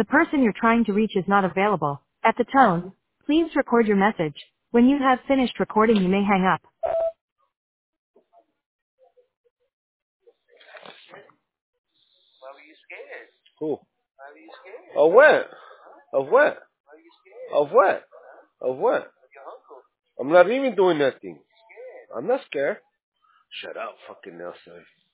The person you're trying to reach is not available. At the tone, please record your message. When you have finished recording, you may hang up. Who? Of what? Of what? Of what? Of what? I'm not even doing nothing. I'm not scared. Shut up, fucking Nelson.